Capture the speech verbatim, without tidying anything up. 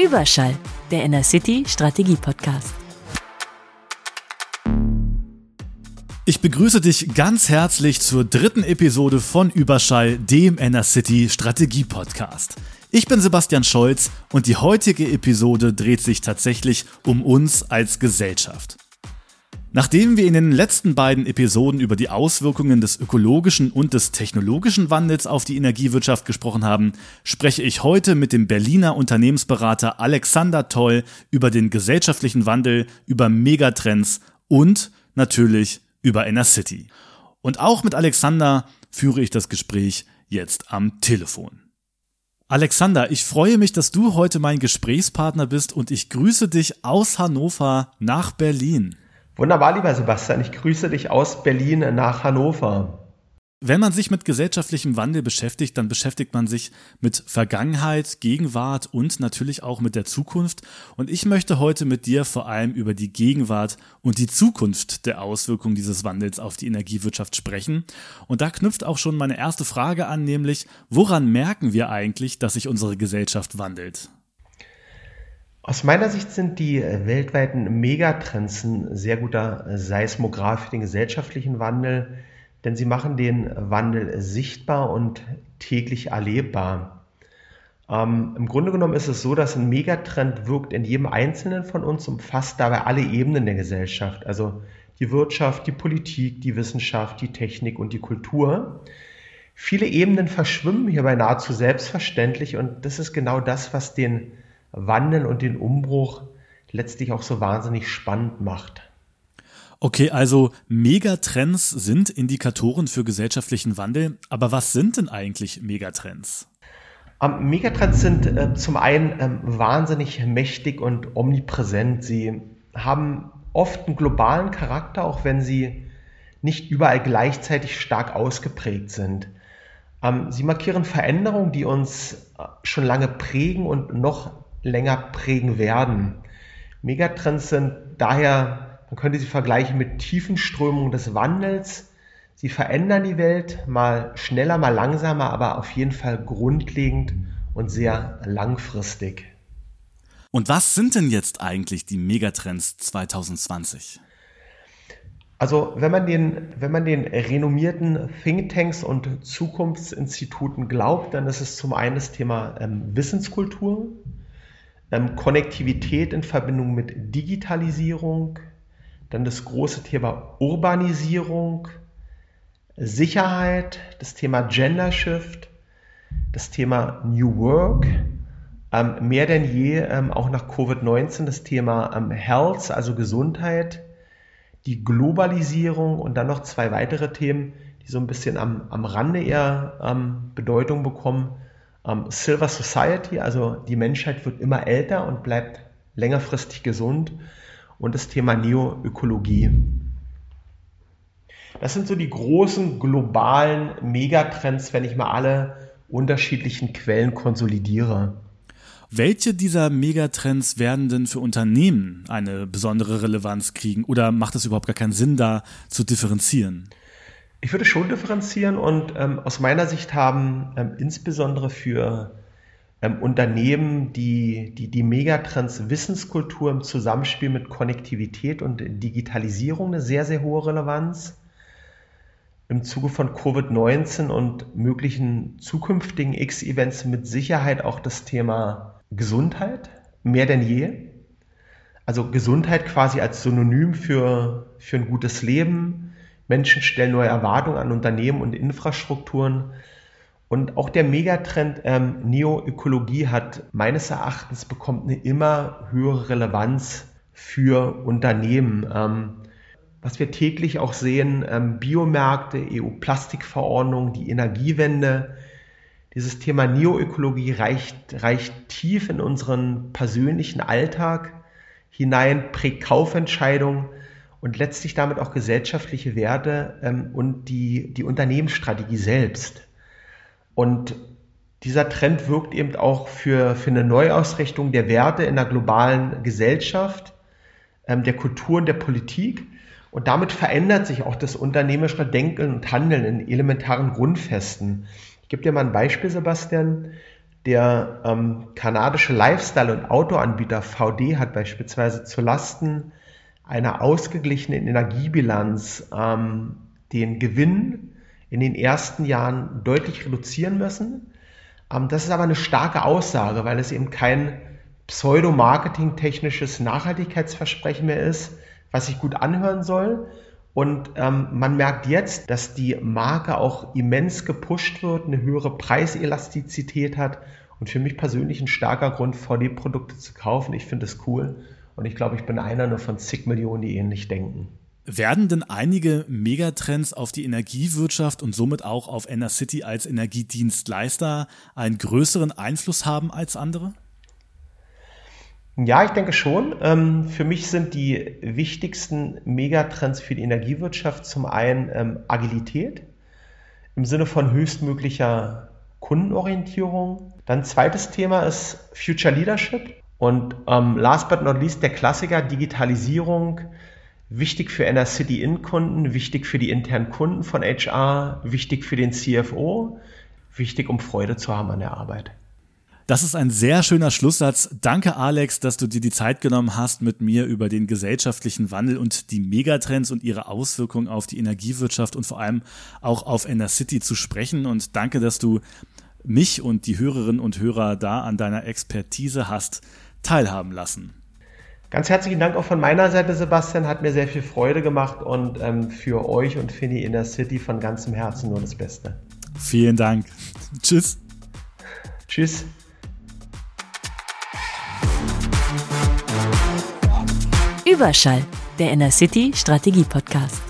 Überschall, der Inner-City Strategie-Podcast. Ich begrüße dich ganz herzlich zur dritten Episode von Überschall, dem Inner-City Strategie-Podcast. Ich bin Sebastian Scholz und die heutige Episode dreht sich tatsächlich um uns als Gesellschaft. Nachdem wir in den letzten beiden Episoden über die Auswirkungen des ökologischen und des technologischen Wandels auf die Energiewirtschaft gesprochen haben, spreche ich heute mit dem Berliner Unternehmensberater Alexander Toll über den gesellschaftlichen Wandel, über Megatrends und natürlich über Inner-City. Und auch mit Alexander führe ich das Gespräch jetzt am Telefon. Alexander, ich freue mich, dass du heute mein Gesprächspartner bist und ich grüße dich aus Hannover nach Berlin. Wunderbar, lieber Sebastian. Ich grüße dich aus Berlin nach Hannover. Wenn man sich mit gesellschaftlichem Wandel beschäftigt, dann beschäftigt man sich mit Vergangenheit, Gegenwart und natürlich auch mit der Zukunft. Und ich möchte heute mit dir vor allem über die Gegenwart und die Zukunft der Auswirkungen dieses Wandels auf die Energiewirtschaft sprechen. Und da knüpft auch schon meine erste Frage an, nämlich, woran merken wir eigentlich, dass sich unsere Gesellschaft wandelt? Aus meiner Sicht sind die weltweiten Megatrends ein sehr guter Seismograph für den gesellschaftlichen Wandel, denn sie machen den Wandel sichtbar und täglich erlebbar. Ähm, im Grunde genommen ist es so, dass ein Megatrend wirkt in jedem Einzelnen von uns, umfasst dabei alle Ebenen der Gesellschaft, also die Wirtschaft, die Politik, die Wissenschaft, die Technik und die Kultur. Viele Ebenen verschwimmen hierbei nahezu selbstverständlich und das ist genau das, was den Wandel und den Umbruch letztlich auch so wahnsinnig spannend macht. Okay, also Megatrends sind Indikatoren für gesellschaftlichen Wandel, aber was sind denn eigentlich Megatrends? Ähm, Megatrends sind äh, zum einen ähm, wahnsinnig mächtig und omnipräsent. Sie haben oft einen globalen Charakter, auch wenn sie nicht überall gleichzeitig stark ausgeprägt sind. Ähm, sie markieren Veränderungen, die uns äh, schon lange prägen und noch länger prägen werden. Megatrends sind daher, man könnte sie vergleichen mit tiefen Strömungen des Wandels. Sie verändern die Welt, mal schneller, mal langsamer, aber auf jeden Fall grundlegend und sehr langfristig. Und was sind denn jetzt eigentlich die Megatrends zwanzig zwanzig? Also wenn man den, wenn man den renommierten Thinktanks und Zukunftsinstituten glaubt, dann ist es zum einen das Thema ähm, Wissenskultur, ähm, Konnektivität in Verbindung mit Digitalisierung, dann das große Thema Urbanisierung, Sicherheit, das Thema Gender Shift, das Thema New Work, ähm, mehr denn je ähm, auch nach Covid neunzehn das Thema ähm, Health, also Gesundheit, die Globalisierung und dann noch zwei weitere Themen, die so ein bisschen am, am Rande eher ähm, Bedeutung bekommen. Ähm, Silver Society, also die Menschheit wird immer älter und bleibt längerfristig gesund. Und das Thema Neoökologie. Das sind so die großen globalen Megatrends, wenn ich mal alle unterschiedlichen Quellen konsolidiere. Welche dieser Megatrends werden denn für Unternehmen eine besondere Relevanz kriegen oder macht es überhaupt gar keinen Sinn, da zu differenzieren? Ich würde schon differenzieren und ähm, aus meiner Sicht haben ähm, insbesondere für ähm, Unternehmen die, die, die Megatrends Wissenskultur im Zusammenspiel mit Konnektivität und Digitalisierung eine sehr, sehr hohe Relevanz. Im Zuge von Covid neunzehn und möglichen zukünftigen X-Events mit Sicherheit auch das Thema Gesundheit, mehr denn je. Also Gesundheit quasi als Synonym für, für ein gutes Leben. Menschen stellen neue Erwartungen an Unternehmen und Infrastrukturen. Und auch der Megatrend ähm, Neoökologie hat meines Erachtens bekommt eine immer höhere Relevanz für Unternehmen. Ähm, was wir täglich auch sehen, ähm, Biomärkte, E U-Plastikverordnung, die Energiewende. Dieses Thema Neoökologie reicht, reicht tief in unseren persönlichen Alltag hinein, prägt Kaufentscheidungen und letztlich damit auch gesellschaftliche Werte ähm, und die, die Unternehmensstrategie selbst. Und dieser Trend wirkt eben auch für, für eine Neuausrichtung der Werte in der globalen Gesellschaft, ähm, der Kultur und der Politik. Und damit verändert sich auch das unternehmerische Denken und Handeln in elementaren Grundfesten. Ich gebe dir mal ein Beispiel, Sebastian. Der ähm, kanadische Lifestyle- und Outdoor-Anbieter V D hat beispielsweise zulasten einer ausgeglichenen Energiebilanz ähm, den Gewinn in den ersten Jahren deutlich reduzieren müssen. Ähm, das ist aber eine starke Aussage, weil es eben kein pseudo-marketing-technisches Nachhaltigkeitsversprechen mehr ist, was sich gut anhören soll. Und ähm, man merkt jetzt, dass die Marke auch immens gepusht wird, eine höhere Preiselastizität hat und für mich persönlich ein starker Grund, V D-Produkte zu kaufen. Ich finde es cool und ich glaube, ich bin einer nur von zig Millionen, die ähnlich denken. Werden denn einige Megatrends auf die Energiewirtschaft und somit auch auf Enercity als Energiedienstleister einen größeren Einfluss haben als andere? Ja, ich denke schon. Ähm, für mich sind die wichtigsten Megatrends für die Energiewirtschaft zum einen ähm, Agilität im Sinne von höchstmöglicher Kundenorientierung. Dann zweites Thema ist Future Leadership und ähm, last but not least der Klassiker Digitalisierung. Wichtig für Enercity-In-Kunden, wichtig für die internen Kunden von H R, wichtig für den C F O, wichtig, um Freude zu haben an der Arbeit. Das ist ein sehr schöner Schlusssatz. Danke, Alex, dass du dir die Zeit genommen hast, mit mir über den gesellschaftlichen Wandel und die Megatrends und ihre Auswirkungen auf die Energiewirtschaft und vor allem auch auf Enercity zu sprechen. Und danke, dass du mich und die Hörerinnen und Hörer da an deiner Expertise hast teilhaben lassen. Ganz herzlichen Dank auch von meiner Seite, Sebastian. Hat mir sehr viel Freude gemacht und ähm, für euch und für die Enercity von ganzem Herzen nur das Beste. Vielen Dank. Tschüss. Tschüss. Überschall, der Enercity Strategie Podcast.